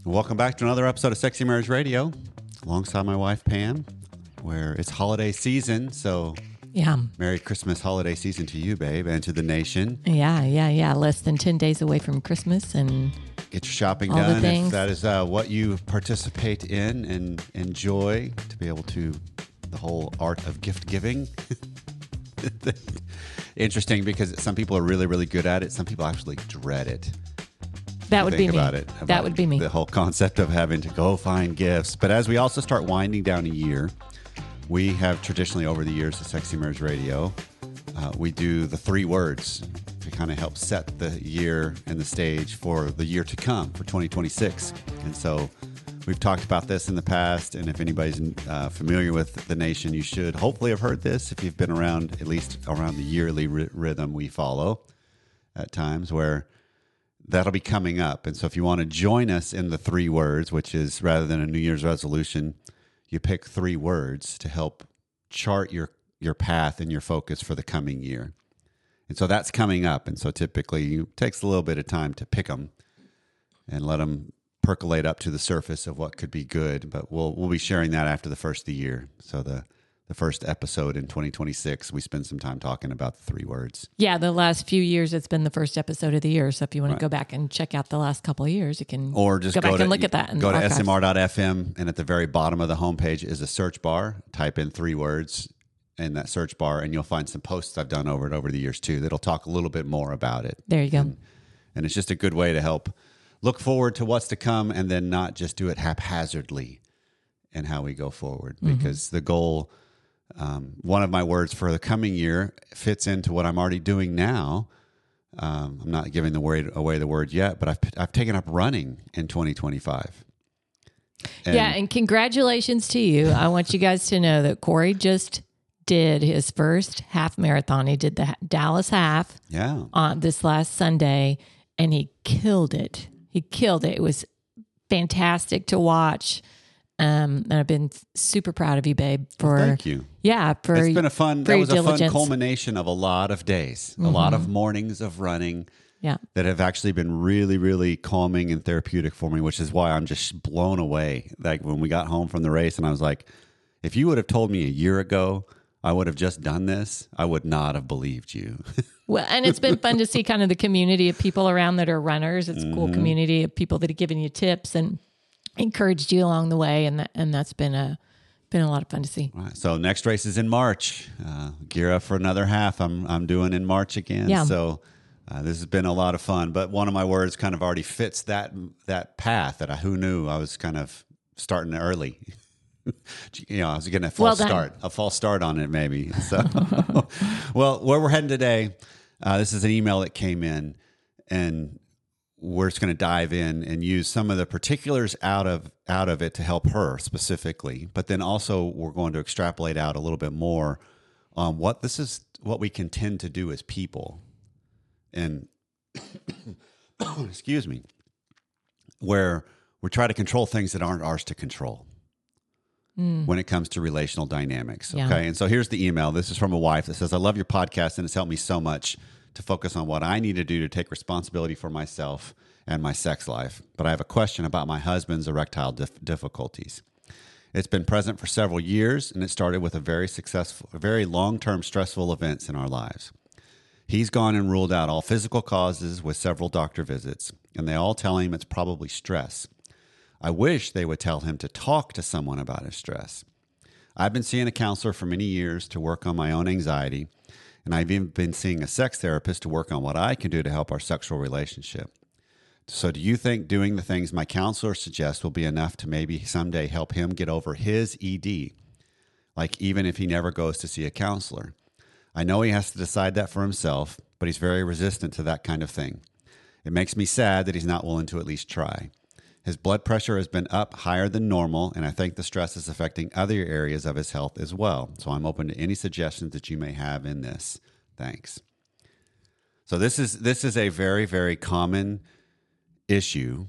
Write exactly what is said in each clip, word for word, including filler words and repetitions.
Welcome back to another episode of Sexy Marriage Radio, alongside my wife Pam, where it's holiday season. So, yeah, Merry Christmas holiday season to you, babe, and to the nation. Yeah, yeah, yeah. Less than ten days away from Christmas, and get your shopping all the done things. if that is uh, what you participate in and enjoy. To be able to, the whole art of gift giving. Interesting, because some people are really, really good at it. Some people actually dread it. That would be me. About it, about that would be me. The whole concept of having to go find gifts. But as we also start winding down a year, we have traditionally over the years at Sexy Marriage Radio, uh, we do the three words to kind of help set the year and the stage for the year to come, for twenty twenty-six. And so we've talked about this in the past, and if anybody's uh, familiar with the nation, you should hopefully have heard this if you've been around, at least around the yearly ry- rhythm we follow at times, where that'll be coming up. And so if you want to join us in the three words, which is rather than a New Year's resolution, you pick three words to help chart your, your path and your focus for the coming year. And so that's coming up. And so typically it takes a little bit of time to pick them and let them percolate up to the surface of what could be good. But we'll we'll be sharing that after the first of the year. So the The first episode in twenty twenty-six, we spend some time talking about the three words. Yeah, the last few years, it's been the first episode of the year. So if you want Right. to go back and check out the last couple of years, you can Or just go, go back to, and look at that. In go the to archives. S M R dot F M, and at the very bottom of the homepage is a search bar. Type in three words in that search bar, and you'll find some posts I've done over it over the years too that'll talk a little bit more about it. There you go. And, and it's just a good way to help look forward to what's to come, and then not just do it haphazardly in how we go forward. Mm-hmm. Because the goal, um, one of my words for the coming year fits into what I'm already doing now. Um, I'm not giving the word away the word yet, but I've I've taken up running in twenty twenty-five. And yeah, and congratulations to you. I want you guys to know that Corey just did his first half marathon. He did the Dallas half yeah, on this last Sunday, and he killed it. He killed it. It was fantastic to watch. Um, and I've been super proud of you, babe. For thank you. Yeah, for It's been a fun. for That your was a fun diligence. culmination of a lot of days, Mm-hmm. a lot of mornings of running. Yeah. That have actually been really, really calming and therapeutic for me, which is why I'm just blown away. Like when we got home from the race, and I was like, if you would have told me a year ago I would have just done this, I would not have believed you. Well, and it's been fun to see kind of the community of people around that are runners. It's a cool community of people that have given you tips and encouraged you along the way, and that, and that's been a been a lot of fun to see. All right, so next race is in March. Uh, gear up for another half. I'm I'm doing in March again. Yeah. So uh, this has been a lot of fun. But one of my words kind of already fits that that path. That I who knew I was kind of starting early. You know, I was getting a false Well done. start, a false start on it maybe. So, well, where we're heading today, uh, this is an email that came in, and we're just going to dive in and use some of the particulars out of out of it to help her specifically. But then also we're going to extrapolate out a little bit more on what this is, what we can tend to do as people, and excuse me, where we try to control things that aren't ours to control. When it comes to relational dynamics. Yeah. Okay. And so here's the email. This is from a wife that says, I love your podcast, and it's helped me so much to focus on what I need to do to take responsibility for myself and my sex life. But I have a question about my husband's erectile dif- difficulties. It's been present for several years, and it started with a very successful, very long-term stressful events in our lives. He's gone and ruled out all physical causes with several doctor visits, and they all tell him it's probably stress. I wish they would tell him to talk to someone about his stress. I've been seeing a counselor for many years to work on my own anxiety, and I've even been seeing a sex therapist to work on what I can do to help our sexual relationship. So do you think doing the things my counselor suggests will be enough to maybe someday help him get over his E D? Like even if he never goes to see a counselor? I know he has to decide that for himself, but he's very resistant to that kind of thing. It makes me sad that he's not willing to at least try. His blood pressure has been up higher than normal, and I think the stress is affecting other areas of his health as well. So I'm open to any suggestions that you may have in this. Thanks. So this is this is a very, very common issue,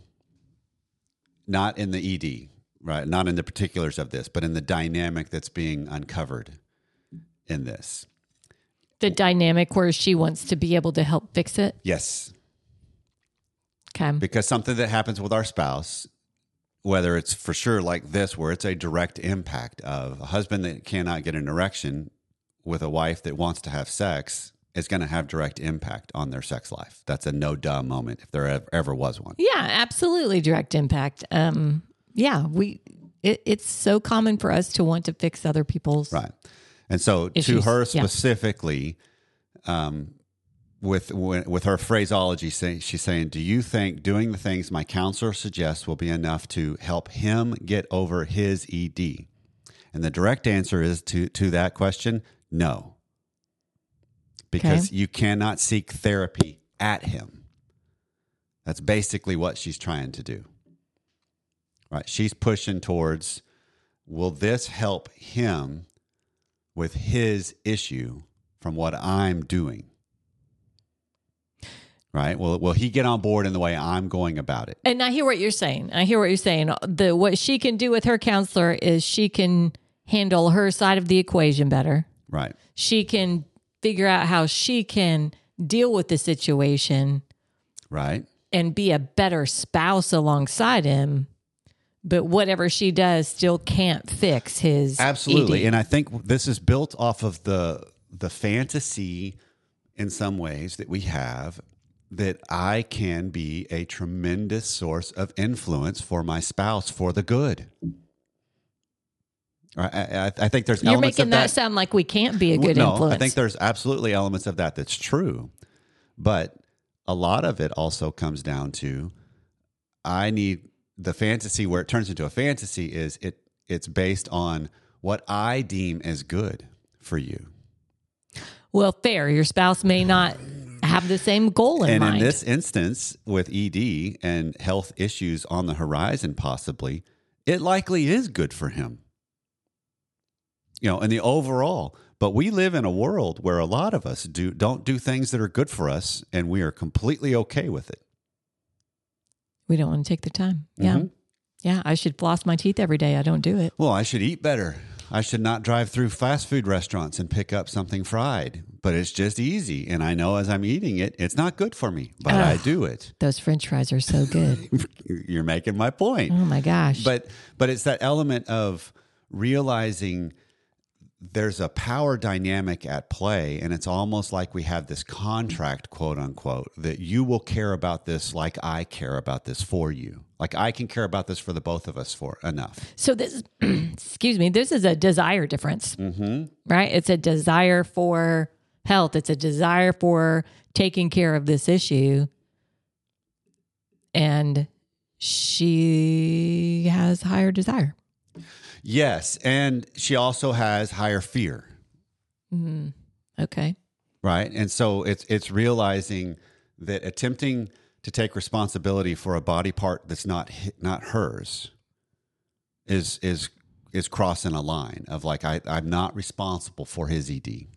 not in the E D, right? Not in the particulars of this, but in the dynamic that's being uncovered in this. The dynamic where she wants to be able to help fix it. Yes. Okay. Because something that happens with our spouse whether it's for sure like this, where it's a direct impact of a husband that cannot get an erection with a wife that wants to have sex is going to have direct impact on their sex life. That's a no duh moment if there ever, ever was one. Yeah, absolutely direct impact. Um, yeah, we it, it's so common for us to want to fix other people's right. And so issues. To her Yeah. specifically, um, with with her phraseology, say, she's saying, "Do you think doing the things my counselor suggests will be enough to help him get over his E D?" And the direct answer is to to that question, no. Because Okay. you cannot seek therapy at him. That's basically what she's trying to do. Right? She's pushing towards, will this help him with his issue from what I'm doing? Right? Will will he get on board in the way I'm going about it? And I hear what you're saying. I hear what you're saying. The what she can do with her counselor is she can handle her side of the equation better. Right. She can figure out how she can deal with the situation Right. and be a better spouse alongside him. But whatever she does still can't fix his Absolutely. E D. And I think this is built off of the the fantasy in some ways that we have that I can be a tremendous source of influence for my spouse for the good. I, I, I think there's You're elements making of that, that sound like we can't be a good no, influence. I think there's absolutely elements of that that's true. But a lot of it also comes down to I need the fantasy where it turns into a fantasy is it it's based on what I deem as good for you. Well, fair. Your spouse may not have the same goal in And mind. in this instance, with E D and health issues on the horizon, possibly, it likely is good for him. You know, in the overall. But we live in a world where a lot of us do don't do things that are good for us, and we are completely okay with it. We don't want to take the time. Yeah. Mhm. Yeah. I should floss my teeth every day. I don't do it. Well, I should eat better. I should not drive through fast food restaurants and pick up something fried. But it's just easy. And I know as I'm eating it, it's not good for me, but I Ugh. do it. Those French fries are so good. You're making my point. Oh my gosh. But but it's that element of realizing there's a power dynamic at play, and it's almost like we have this contract, quote unquote, that you will care about this like I care about this for you. Like I can care about this for the both of us for enough. So this, excuse me, this is a desire difference, Mm-hmm. right? It's a desire for health. It's a desire for taking care of this issue. And she has higher desire. Yes, and she also has higher fear, Mm, okay. right? And so it's it's realizing that attempting to take responsibility for a body part that's not hi- not hers is is is crossing a line of like I I'm not responsible for his E D.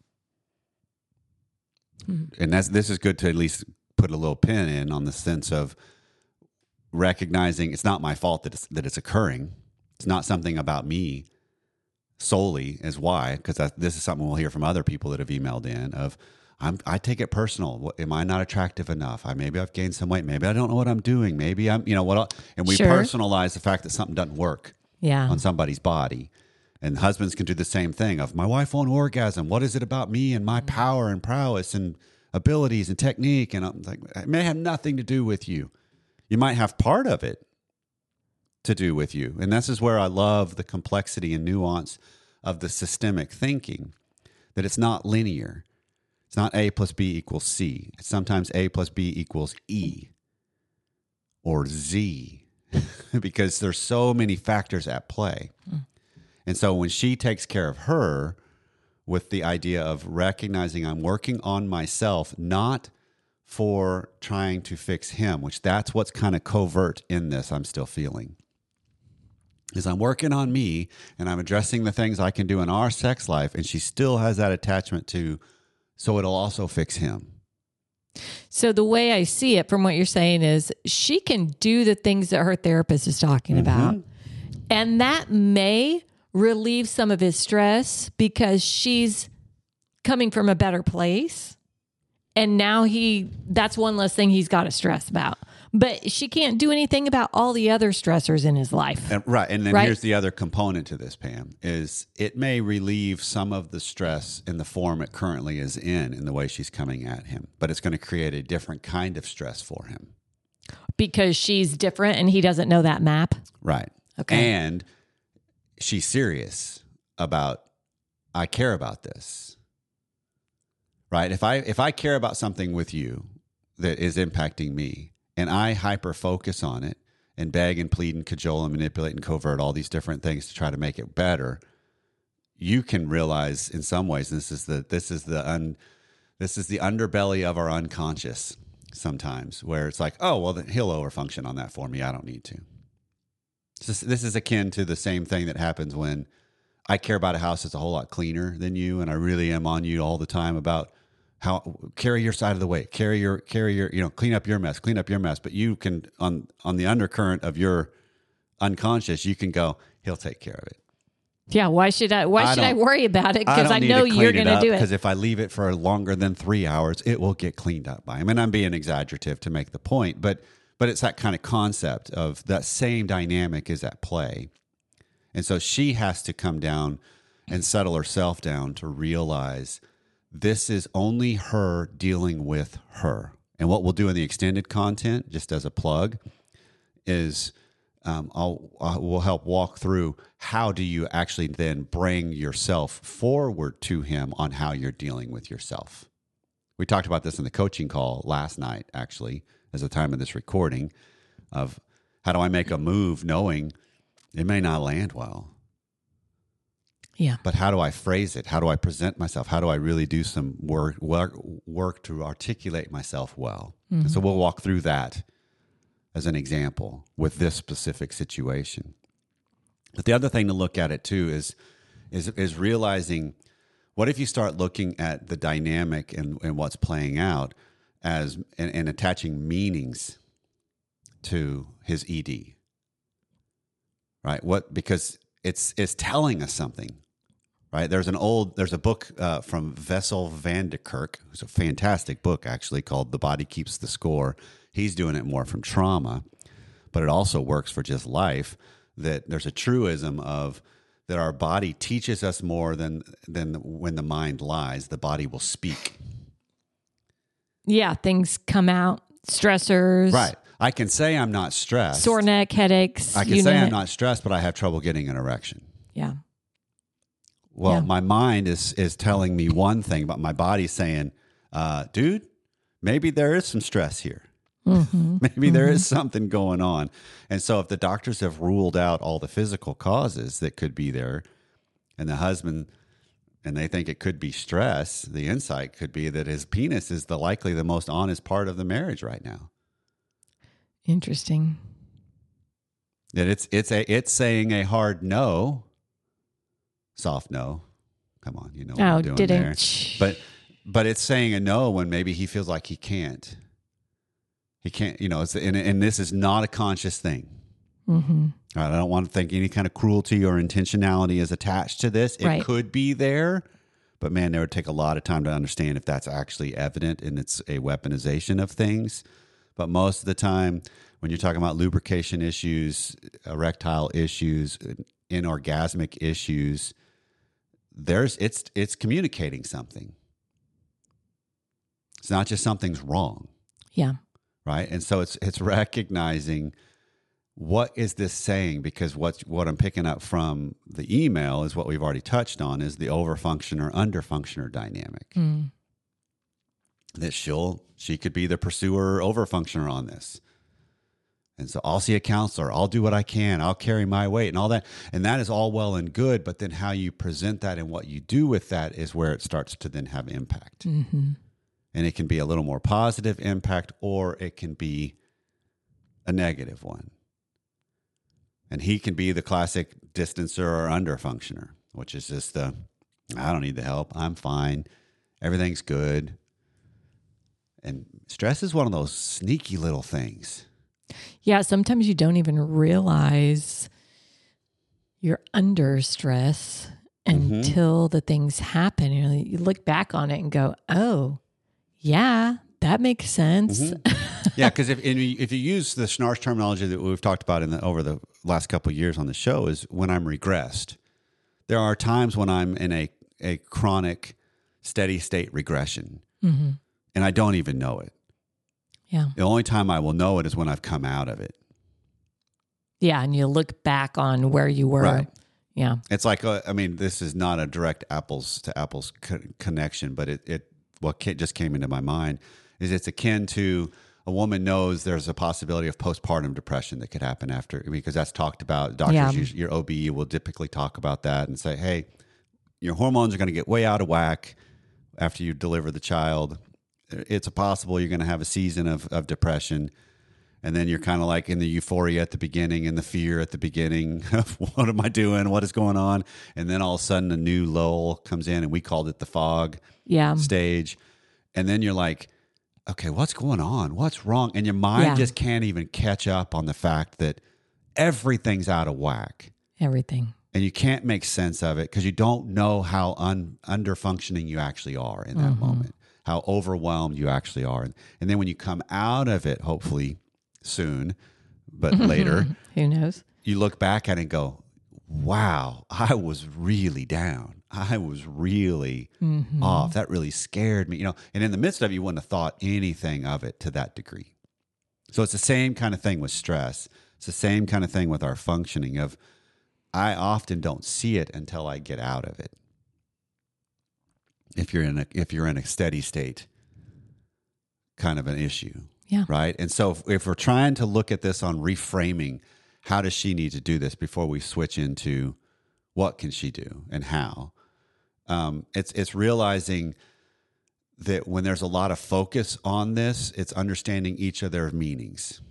Hmm. And that's this is good to at least put a little pin in on the sense of recognizing it's not my fault that it's, that it's occurring. It's not something about me solely as why, because this is something we'll hear from other people that have emailed in of, I'm, I take it personal. What, am I not attractive enough? I maybe I've gained some weight. Maybe I don't know what I'm doing. Maybe I'm, you know what? I'll, and we Sure. personalize the fact that something doesn't work Yeah. on somebody's body. And husbands can do the same thing of my wife won't orgasm. What is it about me and my power and prowess and abilities and technique? And I'm like, it may have nothing to do with you. You might have part of it to do with you. And this is where I love the complexity and nuance of the systemic thinking, that it's not linear. It's not A plus B equals C. It's sometimes A plus B equals E or Z because there's so many factors at play. Mm. And so when she takes care of her with the idea of recognizing I'm working on myself, not for trying to fix him, which that's what's kind of covert in this I'm still feeling, is I'm working on me and I'm addressing the things I can do in our sex life, and she still has that attachment to, so it'll also fix him. So the way I see it from what you're saying is she can do the things that her therapist is talking Mm-hmm. about. And that may relieve some of his stress because she's coming from a better place. And now he, that's one less thing he's got to stress about. But she can't do anything about all the other stressors in his life. And, right. And then Right? here's the other component to this, Pam, is it may relieve some of the stress in the form it currently is in, in the way she's coming at him, but it's going to create a different kind of stress for him. Because she's different and he doesn't know that map. Right. Okay. And she's serious about, I care about this. Right. If I, if I care about something with you that is impacting me, and I hyper focus on it and beg and plead and cajole and manipulate and covert all these different things to try to make it better, you can realize in some ways this is the this is the un, this is the underbelly of our unconscious sometimes, where it's like, oh well, then he'll overfunction on that for me. I don't need to. This, this is akin to the same thing that happens when I care about a house that's a whole lot cleaner than you, and I really am on you all the time about how carry your side of the weight, carry your, carry your, you know, clean up your mess, clean up your mess. But you can, on, on the undercurrent of your unconscious, you can go, he'll take care of it. Yeah. Why should I, why I should I don't- worry about it? I Because don't I, need know to clean you're it going to up, do it. because if I leave it for longer than three hours, it will get cleaned up by him. And I'm being exaggerative to make the point, but, but it's that kind of concept of that same dynamic is at play. And so she has to come down and settle herself down to realize this is only her dealing with her. And what we'll do in the extended content, just as a plug, is um, I'll, I will help walk through how do you actually then bring yourself forward to him on how you're dealing with yourself. We talked about this in the coaching call last night, actually, as the time of this recording, of how do I make a move knowing it may not land well. Yeah. But how do I phrase it? How do I present myself? How do I really do some work work, work to articulate myself well? Mm-hmm. And so we'll walk through that as an example with this specific situation. But the other thing to look at it too is is is realizing, what if you start looking at the dynamic and, and what's playing out as and, and attaching meanings to his E D, right? What because it's it's telling us something. Right. There's an old, there's a book uh, from Vessel van de Kerk, who's a fantastic book actually, called The Body Keeps the Score. He's doing it more from trauma, but it also works for just life, that there's a truism of that our body teaches us more than, than when the mind lies. The body will speak. Yeah. Things come out, stressors. Right. I can say I'm not stressed. Sore neck, headaches. I can you say name I'm it. not stressed, but I have trouble getting an erection. Yeah. Well, Yeah. my mind is is telling me one thing, but my body's saying, uh, dude, maybe there is some stress here. Mm-hmm. maybe mm-hmm. there is something going on. And so if the doctors have ruled out all the physical causes that could be there, and the husband, and they think it could be stress, the insight could be that his penis is the likely the most honest part of the marriage right now. Interesting. That it's it's a it's saying a hard no. Soft no. Come on, you know what Oh, I'm doing didn't. there. But but it's saying a no when maybe he feels like he can't. He can't, you know, it's, and, and this is not a conscious thing. Mm-hmm. All right, I don't want to think any kind of cruelty or intentionality is attached to this. It Right. could be there, but man, it would take a lot of time to understand if that's actually evident and it's a weaponization of things. But most of the time, when you're talking about lubrication issues, erectile issues, inorgasmic issues, there's it's it's communicating something. It's not just something's wrong. Yeah. Right. And so it's it's recognizing, what is this saying? Because what's what I'm picking up from the email is what we've already touched on, is the overfunctioner underfunctioner dynamic. Mm. That she'll she could be the pursuer overfunctioner on this. And so I'll see a counselor, I'll do what I can, I'll carry my weight and all that. And that is all well and good, but then how you present that and what you do with that is where it starts to then have impact. Mm-hmm. And it can be a little more positive impact, or it can be a negative one. And he can be the classic distancer or underfunctioner, which is just the, I don't need the help, I'm fine, everything's good. And stress is one of those sneaky little things. Yeah. Sometimes you don't even realize you're under stress Mm-hmm. until the things happen. You know, you look back on it and go, oh, yeah, that makes sense. Mm-hmm. Yeah, because if if you use the Schnarch terminology that we've talked about in the, over the last couple of years on the show, is when I'm regressed. There are times when I'm in a, a chronic, steady state regression, mm-hmm. and I don't even know it. Yeah. The only time I will know it is when I've come out of it. Yeah, and you look back on where you were. Right. Yeah. It's like, uh, I mean, this is not a direct apples to apples co- connection, but it, it what ca- just came into my mind is it's akin to a woman knows there's a possibility of postpartum depression that could happen after, because that's talked about. Doctors, Yeah. usually, your O B will typically talk about that and say, hey, your hormones are going to get way out of whack after you deliver the child. It's a possible you're going to have a season of, of depression. And then you're kind of like in the euphoria at the beginning and the fear at the beginning of what am I doing? What is going on? And then all of a sudden a new lull comes in, and we called it the fog Yeah. stage. And then you're like, okay, what's going on? What's wrong? And your mind Yeah. just can't even catch up on the fact that everything's out of whack. Everything. And you can't make sense of it because you don't know how un, under functioning you actually are in that mm-hmm. moment, how overwhelmed you actually are. And, and then when you come out of it, hopefully soon, but later, who knows? You look back at it and go, wow, I was really down. I was really mm-hmm. off. That really scared me, you know, and in the midst of it, you wouldn't have thought anything of it to that degree. So it's the same kind of thing with stress. It's the same kind of thing with our functioning of, I often don't see it until I get out of it. If you're in a, if you're in a steady state kind of an issue. Yeah. Right. And so if, if we're trying to look at this on reframing, how does she need to do this before we switch into what can she do and how? Um, it's it's realizing that when there's a lot of focus on this, it's understanding each of their meanings.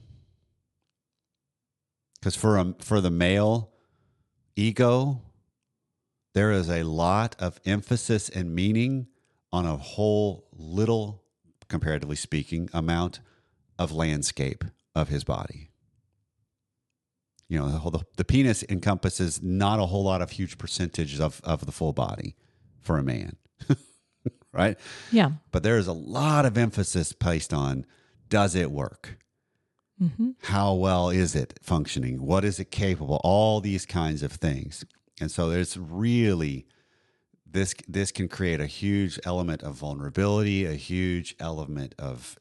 Because for a, for the male ego, there is a lot of emphasis and meaning on a whole little, comparatively speaking, amount of landscape of his body. You know, the, whole, the, the penis encompasses not a whole lot of huge percentage of, of the full body for a man, right? Yeah. But there is a lot of emphasis placed on, does it work? Mm-hmm. How well is it functioning? What is it capable? All these kinds of things. And so there's really, this, this can create a huge element of vulnerability, a huge element of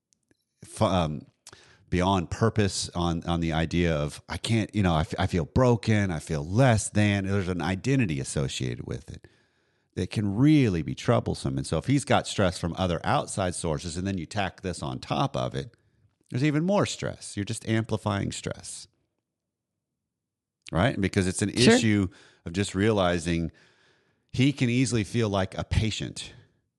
Um, beyond purpose on, on the idea of, I can't, you know, I, f- I feel broken. I feel less than. There's an identity associated with it that can really be troublesome. And so if he's got stress from other outside sources and then you tack this on top of it, there's even more stress. You're just amplifying stress. Right? Because it's an Sure. issue of just realizing he can easily feel like a patient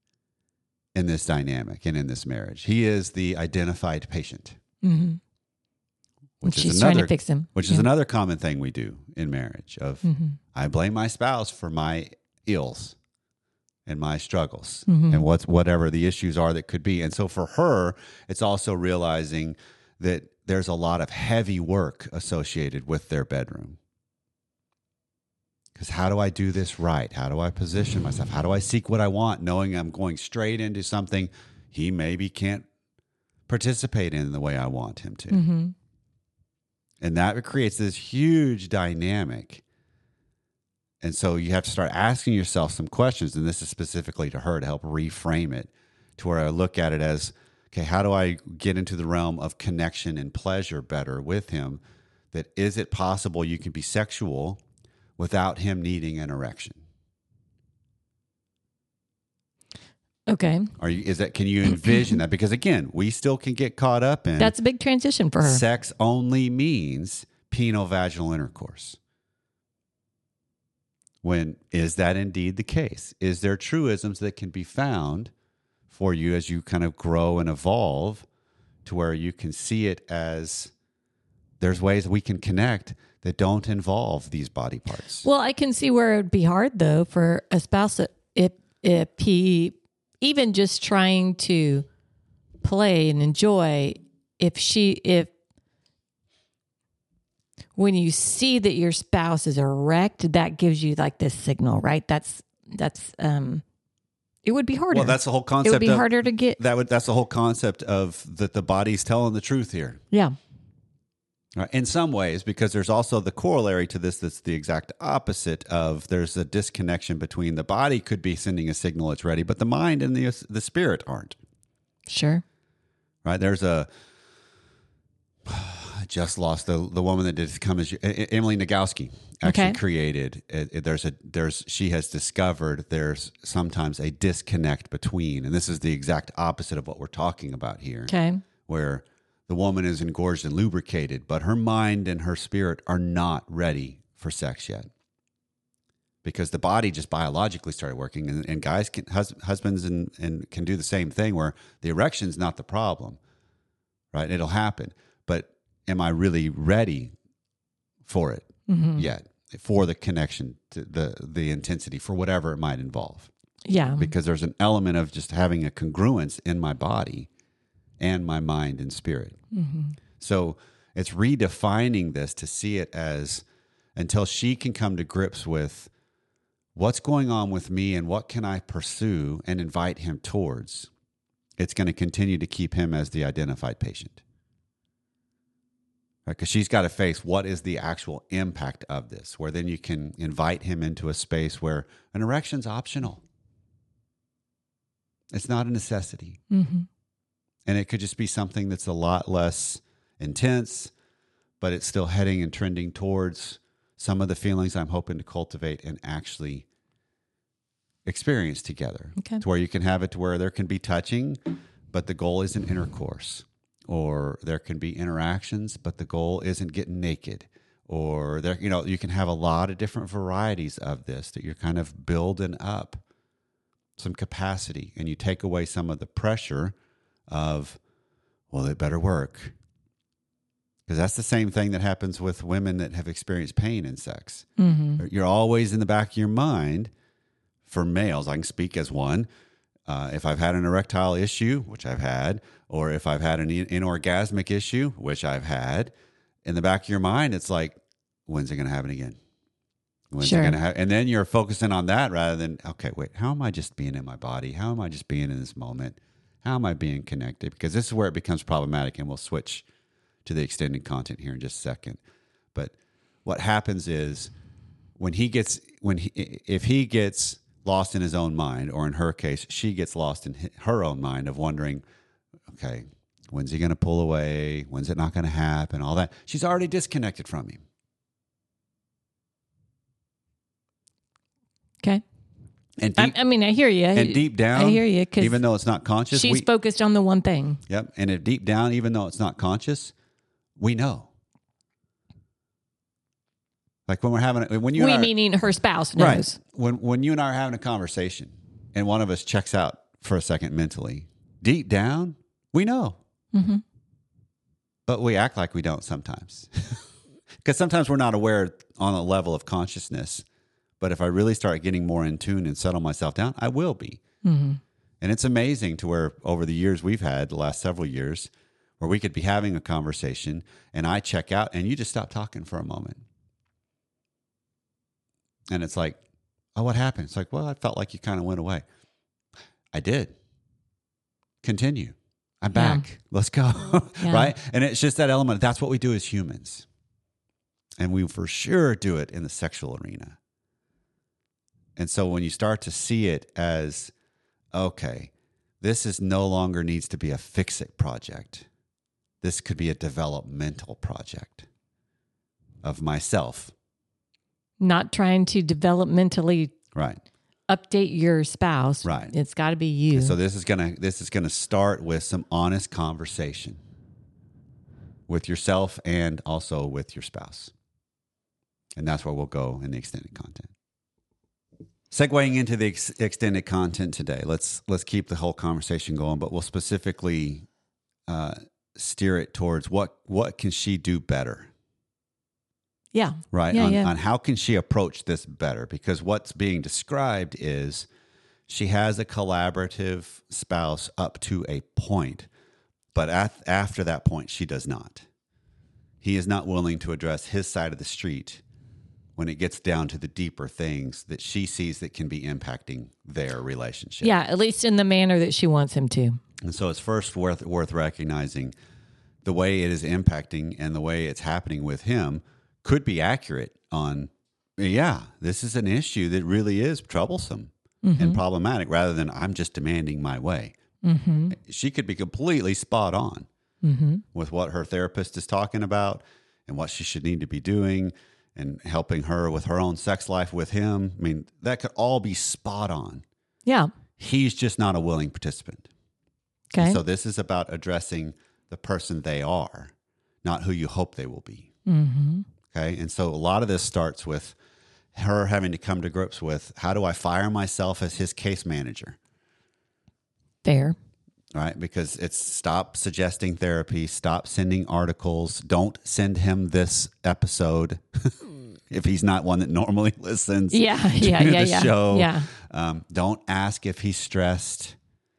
in this dynamic and in this marriage. He is the identified patient. Mm-hmm. Which She's is another, trying to fix him. Which yeah. is another common thing we do in marriage of, mm-hmm. I blame my spouse for my ills and my struggles mm-hmm. and what's whatever the issues are that could be. And so for her, it's also realizing that there's a lot of heavy work associated with their bedroom. Because how do I do this right? How do I position myself? How do I seek what I want, knowing I'm going straight into something he maybe can't participate in the way I want him to? Mm-hmm. And that creates this huge dynamic. And so you have to start asking yourself some questions, and this is specifically to her to help reframe it to where I look at it as, okay, how do I get into the realm of connection and pleasure better with him? That is it possible you can be sexual without him needing an erection? Okay. Are you, is that, can you envision that? Because again, we still can get caught up in that's a big transition for her. Sex only means penile-vaginal intercourse. When is that indeed the case? Is there truisms that can be found for you as you kind of grow and evolve to where you can see it as there's ways we can connect that don't involve these body parts? Well, I can see where it would be hard though for a spouse that if if he even just trying to play and enjoy, if she if when you see that your spouse is erect, that gives you like this signal, right? That's that's um it would be harder. Well, that's the whole It concept. would be of, harder to get. That would that's the whole concept of that the body's telling the truth here. Yeah. Right. In some ways, because there's also the corollary to this that's the exact opposite of there's a disconnection between the body could be sending a signal it's ready, but the mind and the the spirit aren't. Sure. Right. There's a I just lost the the woman that did Come As You, Emily Nagoski actually Okay. created. It, it- there's a there's she has discovered there's sometimes a disconnect between, and this is the exact opposite of what we're talking about here, Okay. where the woman is engorged and lubricated, but her mind and her spirit are not ready for sex yet. Because the body just biologically started working, and, and guys, can, hus, husbands and, and can do the same thing where the erection's not the problem, right? It'll happen. But am I really ready for it Mm-hmm. yet? For the connection, to the, the intensity, for whatever it might involve? Yeah. Because there's an element of just having a congruence in my body and my mind and spirit. Mm-hmm. So it's redefining this to see it as until she can come to grips with what's going on with me and what can I pursue and invite him towards. It's going to continue to keep him as the identified patient. Because she's got to face what is the actual impact of this, where then you can invite him into a space where an erection's optional. It's not a necessity. Mm-hmm. And it could just be something that's a lot less intense, but it's still heading and trending towards some of the feelings I'm hoping to cultivate and actually experience together. Okay. To where you can have it to where there can be touching, but the goal isn't intercourse. Or there can be interactions, but the goal isn't getting naked. Or there, you know, you can have a lot of different varieties of this that you're kind of building up some capacity, and you take away some of the pressure of, well, it better work. Because that's the same thing that happens with women that have experienced pain in sex. Mm-hmm. You're always in the back of your mind, for males, I can speak as one, uh, if I've had an erectile issue, which I've had, or if I've had an in- inorgasmic issue, which I've had, in the back of your mind, it's like, when's it going to happen again? When's Sure. it going to happen? And then you're focusing on that rather than, okay, wait, how am I just being in my body? How am I just being in this moment? How am I being connected? Because this is where it becomes problematic, and we'll switch to the extended content here in just a second. But what happens is when he gets, when he, if he gets lost in his own mind, or in her case, she gets lost in her own mind of wondering, okay, when's he going to pull away? When's it not going to happen? All that. She's already disconnected from him. Okay. And I, deep, I mean, I hear you. and deep down, I hear you. Because even though it's not conscious, she's we, focused on the one thing. yep. And if deep down, even though it's not conscious, we know. Like when we're having, a, when you We and I are- meaning her spouse knows. right, when when you and I are having a conversation, and one of us checks out for a second mentally, deep down, we know, Mm-hmm. but we act like we don't sometimes, because sometimes we're not aware on a level of consciousness. But if I really start getting more in tune and settle myself down, I will be. Mm-hmm. And it's amazing to where over the years we've had, the last several years, where we could be having a conversation and I check out and you just stop talking for a moment. And it's like, oh, what happened? It's like, well, I felt like you kind of went away. I did. Continue. I'm Yeah. back. Let's go. Yeah. Right? And it's just that element. That's what we do as humans. And we for sure do it in the sexual arena. And so when you start to see it as, okay, this is no longer needs to be a fix-it project. This could be a developmental project of myself. Not trying to developmentally Right. update your spouse. Right. It's got to be you. So this is gonna this is gonna start with some honest conversation with yourself and also with your spouse. And that's where we'll go in the extended content. Segueing into the ex- extended content today, let's let's keep the whole conversation going, but we'll specifically uh, steer it towards what what can she do better, yeah. right? Yeah, on, yeah. on how can she approach this better? Because what's being described is she has a collaborative spouse up to a point, but at, after that point, she does not. He is not willing to address his side of the street when it gets down to the deeper things that she sees that can be impacting their relationship. Yeah, at least in the manner that she wants him to. And so it's first worth worth recognizing the way it is impacting and the way it's happening with him could be accurate on, yeah, this is an issue that really is troublesome mm-hmm. and problematic, rather than I'm just demanding my way. Mm-hmm. She could be completely spot on mm-hmm. with what her therapist is talking about and what she should need to be doing and helping her with her own sex life with him. I mean, that could all be spot on. Yeah. He's just not a willing participant. Okay. And so this is about addressing the person they are, not who you hope they will be. Mm-hmm. Okay. And so a lot of this starts with her having to come to grips with, how do I fire myself as his case manager? Fair. Right? Because it's stop suggesting therapy, stop sending articles, don't send him this episode if he's not one that normally listens yeah, to yeah, the yeah, yeah. show. Yeah. Um, don't ask if he's stressed.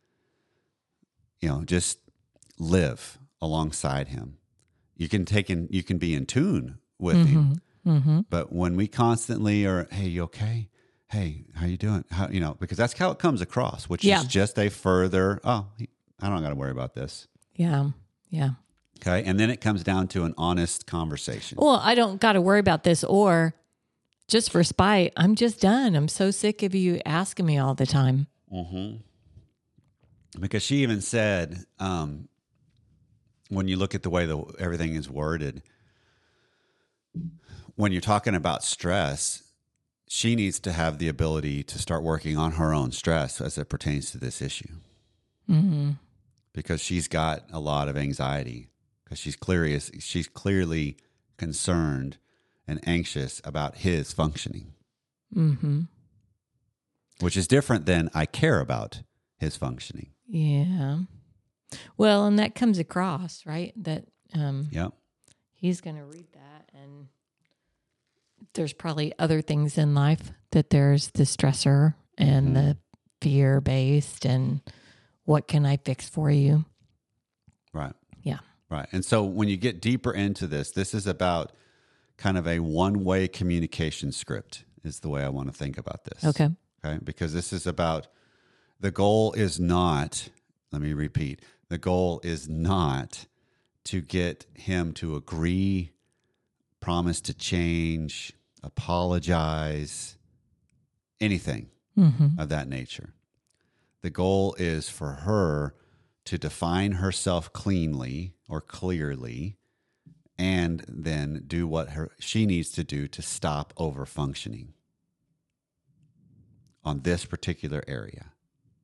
You know, just live alongside him. You can take in, you can be in tune with mm-hmm. him. Mm-hmm. But when we constantly are, hey, you okay? Hey, how you doing? How, you know, because that's how it comes across, which yeah. is just a further, oh, he, I don't got to worry about this. Yeah. Yeah. Okay. And then it comes down to an honest conversation. Well, I don't got to worry about this, or just for spite, I'm just done. I'm so sick of you asking me all the time. Mm-hmm. Because she even said, um, when you look at the way the, everything is worded, when you're talking about stress, she needs to have the ability to start working on her own stress as it pertains to this issue. Mm-hmm. Because she's got a lot of anxiety, because she's clearly, she's clearly concerned and anxious about his functioning. Mm-hmm. Which is different than I care about his functioning. Yeah. Well, and that comes across, right? That um, yep. he's going to read that, and there's probably other things in life that there's the stressor and mm-hmm. the fear-based and what can I fix for you? Right. Yeah. Right. And so when you get deeper into this, this is about kind of a one-way communication script is the way I want to think about this. Okay. Okay. Because this is about, the goal is not, let me repeat, the goal is not to get him to agree, promise to change, apologize, anything mm-hmm. of that nature. The goal is for her to define herself cleanly or clearly, and then do what her, she needs to do to stop over functioning on this particular area.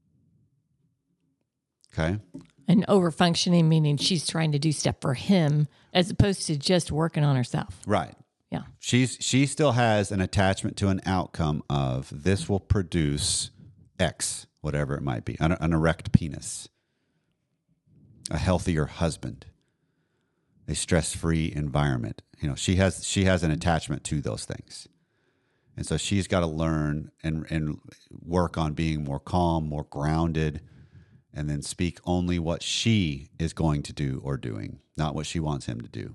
Okay. And over functioning meaning she's trying to do stuff for him as opposed to just working on herself. Right. Yeah. She's she still has an attachment to an outcome of this will produce X, whatever it might be, an, an erect penis, a healthier husband, a stress-free environment. You know, she has she has an attachment to those things. And so she's got to learn and and work on being more calm, more grounded, and then speak only what she is going to do or doing, not what she wants him to do.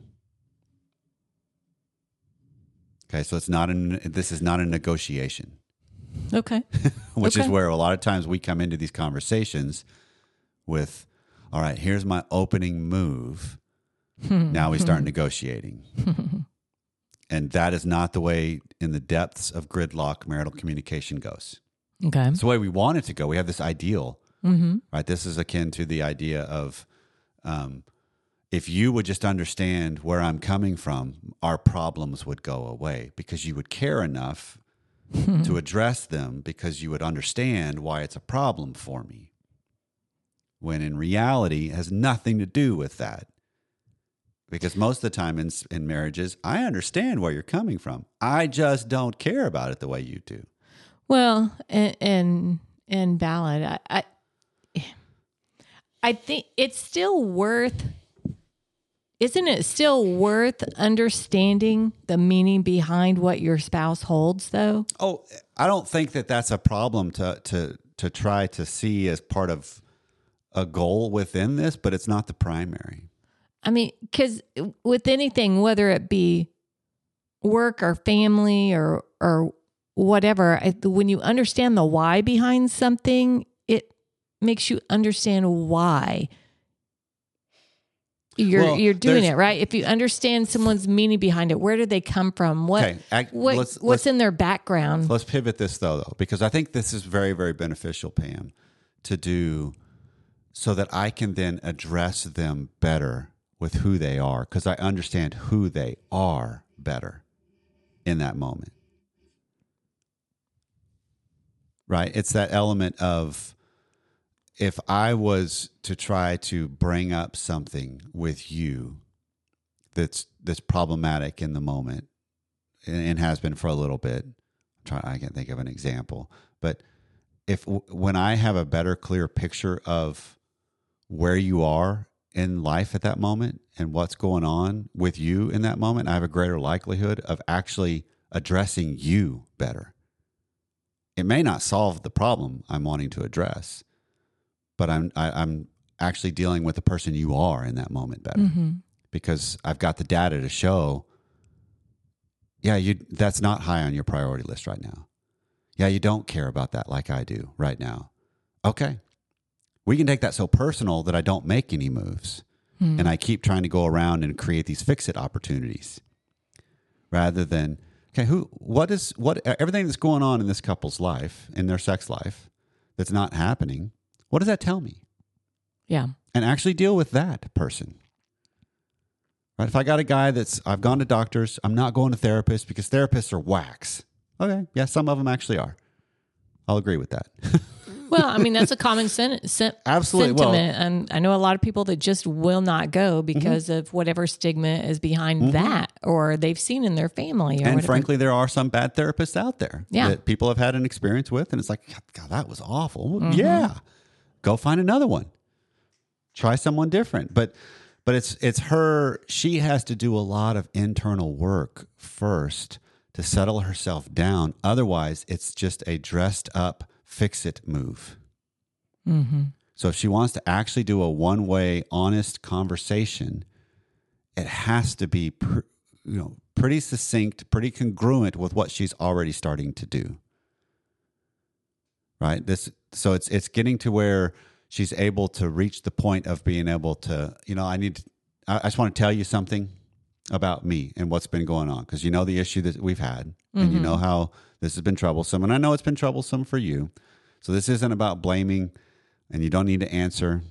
Okay, so it's not an, this is not a negotiation. Okay. Which okay. is where a lot of times we come into these conversations with, all right, here's my opening move. Now we start negotiating. And that is not the way in the depths of gridlock marital communication goes. Okay. It's the way we want it to go. We have this ideal, mm-hmm. right? This is akin to the idea of, um, if you would just understand where I'm coming from, our problems would go away because you would care enough to address them because you would understand why it's a problem for me. When in reality, it has nothing to do with that. Because most of the time in, in marriages, I understand where you're coming from. I just don't care about it the way you do. Well, and and, and Ballad, I, I I think it's still worth, isn't it still worth understanding the meaning behind what your spouse holds, though? Oh, I don't think that that's a problem to to to try to see as part of a goal within this, but it's not the primary. I mean, because with anything, whether it be work or family or or whatever, I, when you understand the why behind something, it makes you understand why you're Well, you're doing there's- it, right? If you understand someone's meaning behind it, where did they come from? What, Okay, act- what let's- what's let's- in their background? Let's pivot this though, though, because I think this is very, very beneficial, Pam, to do so that I can then address them better with who they are, because I understand who they are better in that moment. Right? It's that element of, if I was to try to bring up something with you that's that's problematic in the moment, and has been for a little bit, try I can't think of an example, but if when I have a better, clear picture of where you are in life at that moment and what's going on with you in that moment, I have a greater likelihood of actually addressing you better. It may not solve the problem I'm wanting to address, but I'm I, I'm actually dealing with the person you are in that moment better, Mm-hmm. because I've got the data to show. Yeah, you that's not high on your priority list right now. Yeah, you don't care about that like I do right now. Okay. We can take that so personal that I don't make any moves. Mm-hmm. And I keep trying to go around and create these fix-it opportunities rather than, okay, who, what is, what, everything that's going on in this couple's life, in their sex life, that's not happening, what does that tell me? Yeah. And actually deal with that person. Right? If I got a guy that's, I've gone to doctors, I'm not going to therapists because therapists are whacks. Okay. Yeah, some of them actually are. I'll agree with that. Well, I mean, that's a common sen- sen- Absolutely. Well- sentiment. and I know a lot of people that just will not go because Mm-hmm. of whatever stigma is behind that, or they've seen in their family. Or And whatever. frankly, there are some bad therapists out there Yeah. that people have had an experience with. And it's like, God, that was awful. Well, Mm-hmm. Yeah. Go find another one. Try someone different. But but it's it's her, she has to do a lot of internal work first to settle herself down. Otherwise, it's just a dressed up fix-it move. Mm-hmm. So if she wants to actually do a one-way, honest conversation, it has to be, pr- you know, pretty succinct, pretty congruent with what she's already starting to do. Right? This, so it's it's getting to where she's able to reach the point of being able to, you know, I need, to, I, I just want to tell you something about me and what's been going on, because you know the issue that we've had, and you know how this has been troublesome, and I know it's been troublesome for you. So this isn't about blaming, and you don't need to answer.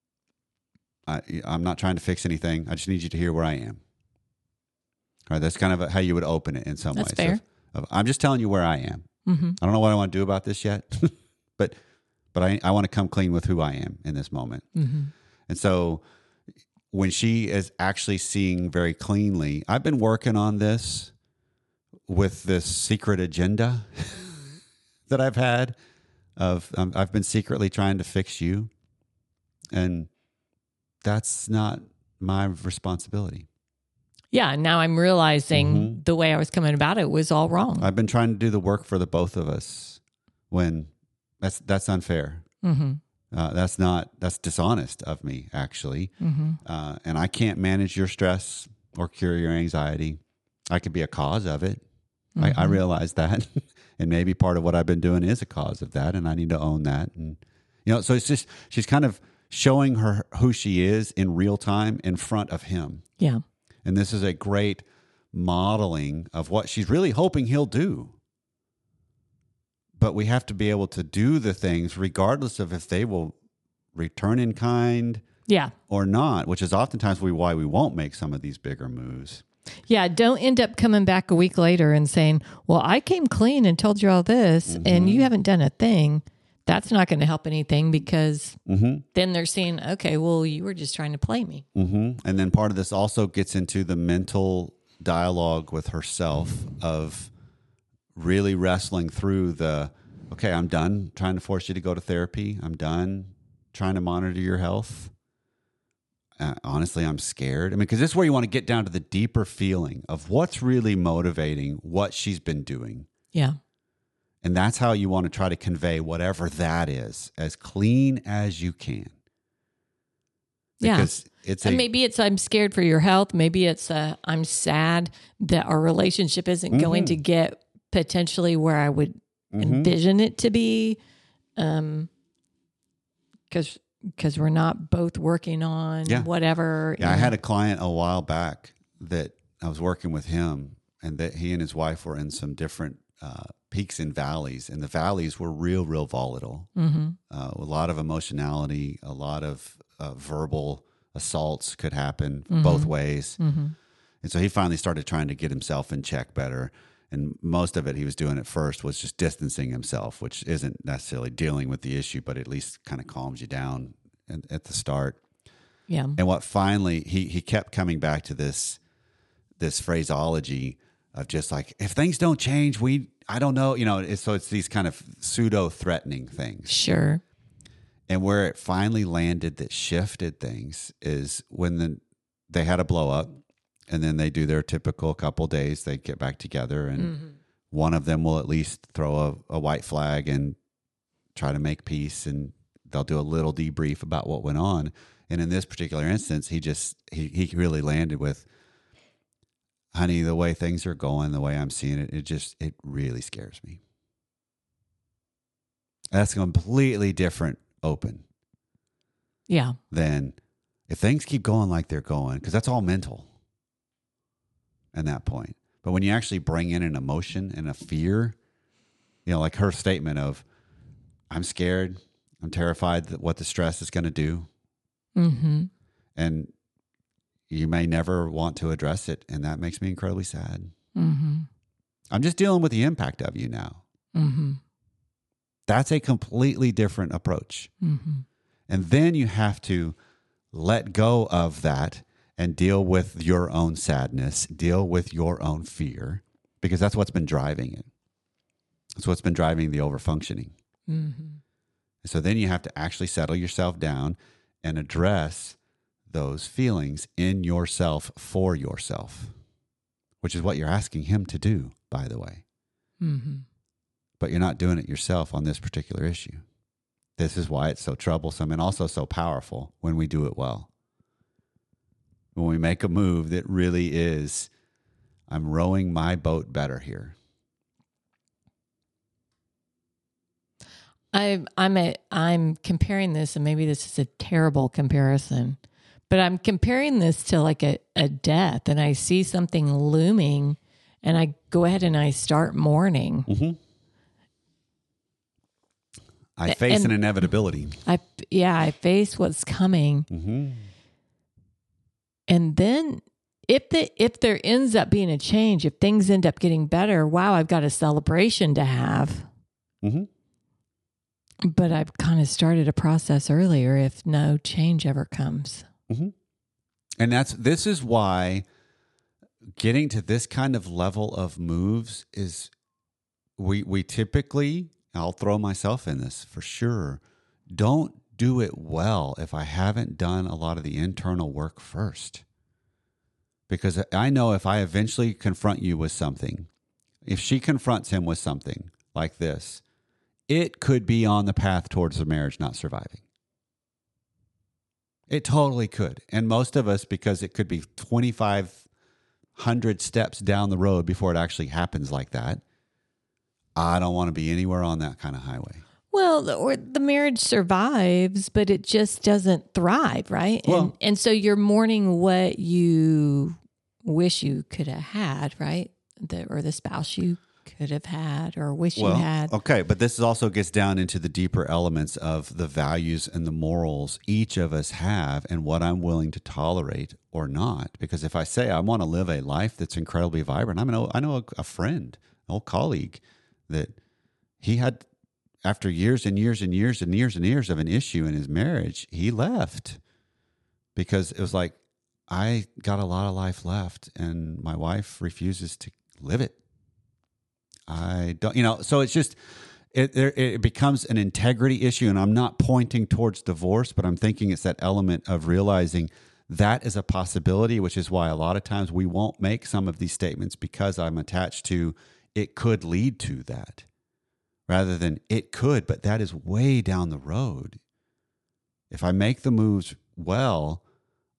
I, I'm not trying to fix anything. I just need you to hear where I am. All right, that's kind of how you would open it in some That's ways. fair. Of, of, I'm just telling you where I am. Mm-hmm. I don't know what I want to do about this yet, but but I, I want to come clean with who I am in this moment. Mm-hmm. And so when she is actually seeing very cleanly, I've been working on this with this secret agenda that I've had of um, I've been secretly trying to fix you, and that's not my responsibility. Yeah. Now I'm realizing Mm-hmm. the way I was coming about it was all wrong. I've been trying to do the work for the both of us when that's that's unfair. Mm-hmm. Uh, that's not that's dishonest of me, actually. Mm-hmm. Uh, and I can't manage your stress or cure your anxiety. I could be a cause of it. Mm-hmm. I, I realize that. And maybe part of what I've been doing is a cause of that, and I need to own that. And, you know, so it's just, she's kind of showing her who she is in real time in front of him. Yeah. And this is a great modeling of what she's really hoping he'll do. But we have to be able to do the things regardless of if they will return in kind Yeah. or not, which is oftentimes we, why we won't make some of these bigger moves. Yeah. Don't end up coming back a week later and saying, well, I came clean and told you all this Mm-hmm. and you haven't done a thing. That's not going to help anything, because Mm-hmm. then they're saying, okay, well, you were just trying to play me. Mm-hmm. And then part of this also gets into the mental dialogue with herself of really wrestling through the, okay, I'm done trying to force you to go to therapy. I'm done trying to monitor your health. Uh, honestly, I'm scared. I mean, because this is where you want to get down to the deeper feeling of what's really motivating what she's been doing. Yeah. And that's how you want to try to convey whatever that is as clean as you can. Yeah. Because it's a, And maybe it's I'm scared for your health. Maybe it's uh, I'm sad that our relationship isn't mm-hmm. going to get potentially where I would mm-hmm. envision it to be. Um, because because we're not both working on yeah. whatever. Yeah, I know. had a client a while back that I was working with him, and that he and his wife were in some different uh, peaks and valleys, and the valleys were real, real volatile. Mm-hmm. Uh, a lot of emotionality, a lot of uh, verbal assaults could happen mm-hmm. both ways. Mm-hmm. And so he finally started trying to get himself in check better. And most of it he was doing at first was just distancing himself, which isn't necessarily dealing with the issue, but at least kind of calms you down at, at the start. Yeah. And what finally, he he kept coming back to this this phraseology of just like, if things don't change, we, I don't know, you know, it's, so it's these kind of pseudo threatening things. Sure. And where it finally landed that shifted things is when the, they had a blow up, and then they do their typical couple days, they get back together, and mm-hmm. one of them will at least throw a, a white flag and try to make peace, and they'll do a little debrief about what went on. And in this particular instance, he just, he, he really landed with, honey, the way things are going, the way I'm seeing it, it just, it really scares me. That's completely different open. Yeah. Than if things keep going like they're going, because that's all mental at that point. But when you actually bring in an emotion and a fear, you know, like her statement of, I'm scared, I'm terrified that what the stress is going to do. Mm-hmm. And you may never want to address it, and that makes me incredibly sad. Mm-hmm. I'm just dealing with the impact of you now. Mm-hmm. That's a completely different approach. Mm-hmm. And then you have to let go of that and deal with your own sadness, deal with your own fear, because that's what's been driving it. That's what's been driving the overfunctioning. Mm-hmm. So then you have to actually settle yourself down and address those feelings in yourself for yourself, which is what you're asking him to do, by the way. Mm-hmm. But you're not doing it yourself on this particular issue. This is why it's so troublesome and also so powerful when we do it well. When we make a move that really is, I'm rowing my boat better here. I, I'm a, I'm comparing this, and maybe this is a terrible comparison, but I'm comparing this to like a, a death, and I see something looming, and I go ahead and I start mourning. Mm-hmm. I face and an inevitability. I yeah, I face what's coming, mm-hmm. and then if the if there ends up being a change, if things end up getting better, wow, I've got a celebration to have. Mm-hmm. But I've kind of started a process earlier if no change ever comes. Mm-hmm. And that's this is why getting to this kind of level of moves is we we typically, I'll throw myself in this for sure, don't do it well if I haven't done a lot of the internal work first. Because I know if I eventually confront you with something, if she confronts him with something like this, it could be on the path towards the marriage not surviving. It totally could. And most of us, because it could be twenty-five hundred steps down the road before it actually happens like that, I don't want to be anywhere on that kind of highway. Well, or the marriage survives, but it just doesn't thrive, right? Well, and and so you're mourning what you wish you could have had, right? The, or the spouse you could have had or wish well, you had. Okay, but this also gets down into the deeper elements of the values and the morals each of us have and what I'm willing to tolerate or not. Because if I say I want to live a life that's incredibly vibrant, I mean, I know a, a friend, an old colleague that he had, after years and years and years and years and years of an issue in his marriage, he left because it was like, I got a lot of life left and my wife refuses to live it. I don't, you know, so it's just, it, it becomes an integrity issue. And I'm not pointing towards divorce, but I'm thinking it's that element of realizing that is a possibility, which is why a lot of times we won't make some of these statements because I'm attached to it could lead to that rather than it could, but that is way down the road. If I make the moves well,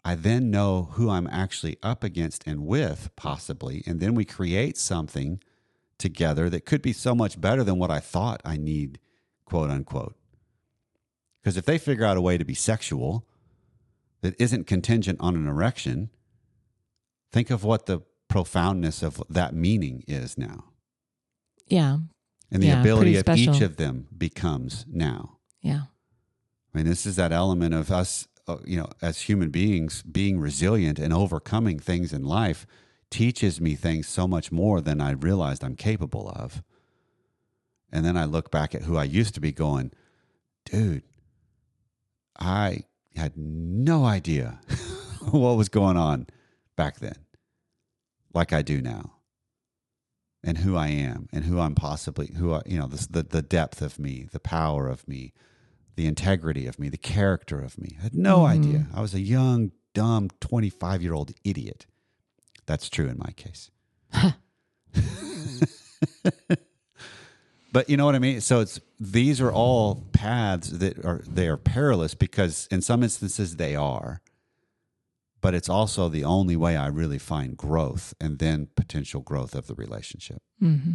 I then know who I'm actually up against and with, possibly. And then we create something together that could be so much better than what I thought I need, quote unquote. Because if they figure out a way to be sexual that isn't contingent on an erection, think of what the profoundness of that meaning is now. Yeah. And the Yeah, ability pretty of special. each of them becomes now. Yeah. I mean, this is that element of us, uh, you know, as human beings, being resilient and overcoming things in life teaches me things so much more than I realized I'm capable of. And then I look back at who I used to be going, dude, I had no idea what was going on back then, like I do now, and who I am and who I'm possibly, who I, you know, this, the, the depth of me, the power of me, the integrity of me, the character of me. I had no Mm-hmm. idea. I was a young, dumb, twenty-five-year-old idiot. That's true in my case. But you know what I mean? So it's these are all paths that are they are perilous because in some instances they are. But it's also the only way I really find growth and then potential growth of the relationship. Mm-hmm.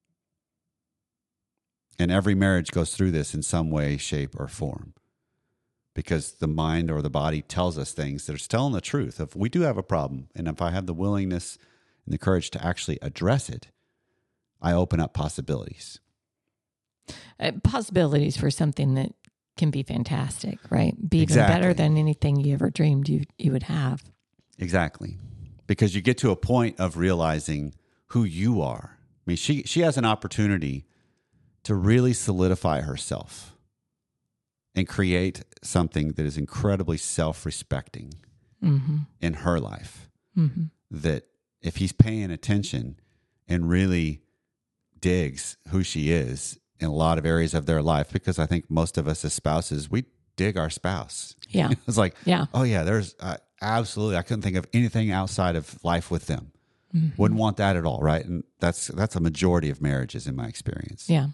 And every marriage goes through this in some way, shape, or form. Because the mind or the body tells us things that are telling the truth. If we do have a problem, and if I have the willingness and the courage to actually address it, I open up possibilities. Uh, possibilities for something that can be fantastic, right? Be even Exactly. better than anything you ever dreamed you you would have. Exactly. Because you get to a point of realizing who you are. I mean, she she has an opportunity to really solidify herself and create something that is incredibly self-respecting Mm-hmm. in her life. Mm-hmm. That if he's paying attention and really digs who she is in a lot of areas of their life, because I think most of us as spouses, we dig our spouse. Yeah. It's like, Yeah. oh yeah, there's uh, absolutely, I couldn't think of anything outside of life with them. Mm-hmm. Wouldn't want that at all, right? And that's that's a majority of marriages in my experience. Yeah.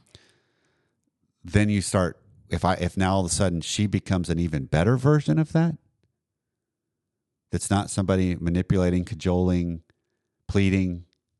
Then you start, if I if now all of a sudden she becomes an even better version of that, that's not somebody manipulating, cajoling, pleading,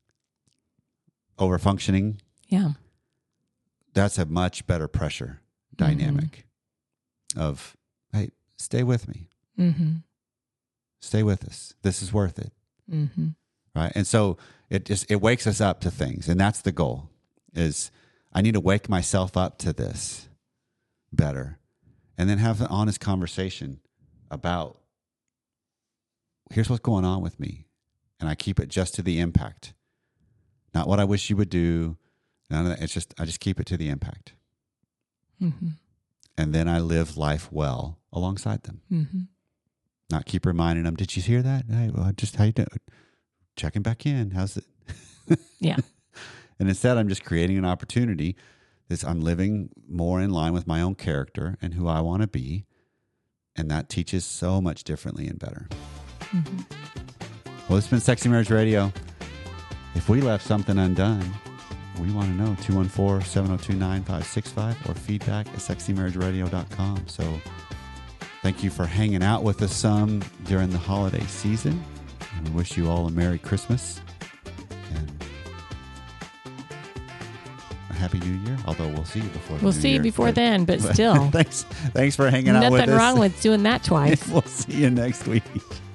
over-functioning, Yeah. that's a much better pressure dynamic of, hey, stay with me. Mm-hmm. Stay with us. This is worth it. Mm-hmm. Right. And so it just, it wakes us up to things. And that's the goal is I need to wake myself up to this better and then have an honest conversation about here's what's going on with me. And I keep it just to the impact, not what I wish you would do. None of that. It's just, I just keep it to the impact. Mm-hmm. And then I live life well alongside them. Mm-hmm. Not keep reminding them, did you hear that? Hey, well, just how you doing? Checking back in. How's it? Yeah. And instead, I'm just creating an opportunity. This I'm living more in line with my own character and who I want to be. And that teaches so much differently and better. Mm-hmm. Well, it's been Sexy Marriage Radio. If we left something undone, we want to know. two one four, seven oh two, nine five six five or feedback at sexy marriage radio dot com. So thank you for hanging out with us some during the holiday season. And we wish you all a Merry Christmas and a Happy New Year. Although we'll see you before the We'll New see you Year, before but- then, but still. thanks, thanks for hanging out with us. Nothing wrong with doing that twice. We'll see you next week.